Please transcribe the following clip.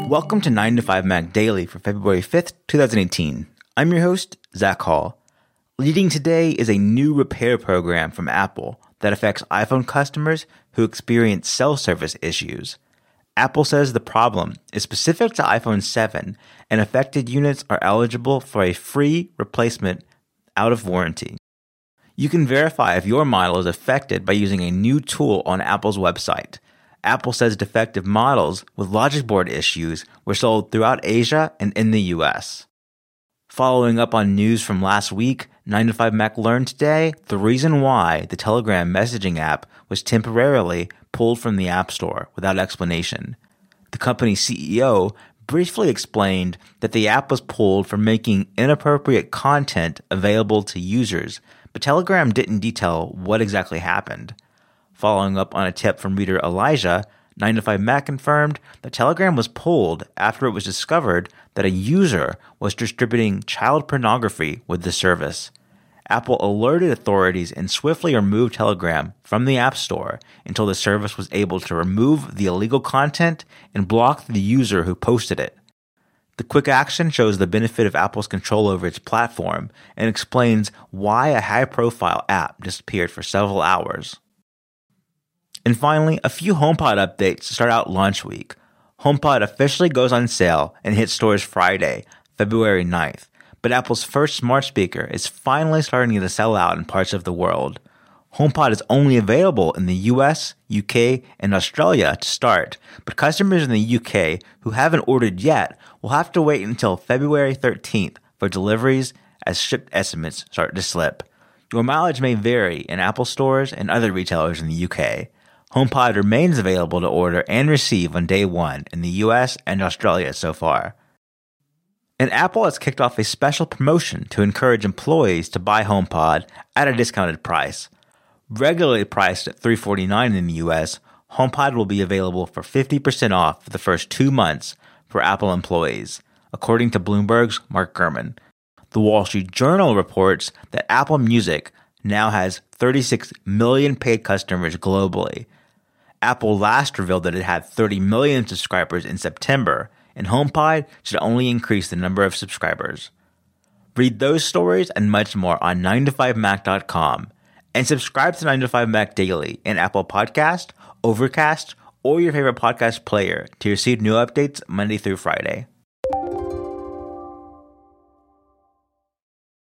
Welcome to 9 to 5 Mac Daily for February 5th, 2018. I'm your host, Zach Hall. Leading today is a new repair program from Apple that affects iPhone customers who experience cell service issues. Apple says the problem is specific to iPhone 7 and affected units are eligible for a free replacement out of warranty. You can verify if your model is affected by using a new tool on Apple's website. Apple says defective models with logic board issues were sold throughout Asia and in the US. Following up on news from last week, 9 to 5 Mac learned today the reason why the Telegram messaging app was temporarily pulled from the App Store without explanation. The company's CEO briefly explained that the app was pulled for making inappropriate content available to users, but Telegram didn't detail what exactly happened. Following up on a tip from reader Elijah, 9 to 5 Mac confirmed that Telegram was pulled after it was discovered that a user was distributing child pornography with the service. Apple alerted authorities and swiftly removed Telegram from the App Store until the service was able to remove the illegal content and block the user who posted it. The quick action shows the benefit of Apple's control over its platform and explains why a high-profile app disappeared for several hours. And finally, a few HomePod updates to start out launch week. HomePod officially goes on sale and hits stores Friday, February 9th. But Apple's first smart speaker is finally starting to sell out in parts of the world. HomePod is only available in the US, UK, and Australia to start, but customers in the UK who haven't ordered yet will have to wait until February 13th for deliveries as ship estimates start to slip. Your mileage may vary in Apple stores and other retailers in the UK. HomePod remains available to order and receive on day one in the US and Australia so far. And Apple has kicked off a special promotion to encourage employees to buy HomePod at a discounted price. Regularly priced at $349 in the US, HomePod will be available for 50% off for the first 2 months for Apple employees, according to Bloomberg's Mark Gurman. The Wall Street Journal reports that Apple Music now has 36 million paid customers globally. Apple last revealed that it had 30 million subscribers in September, and HomePod should only increase the number of subscribers. Read those stories and much more on 9to5mac.com, and subscribe to 9 to 5 Mac Daily in Apple Podcast, Overcast, or your favorite podcast player to receive new updates Monday through Friday.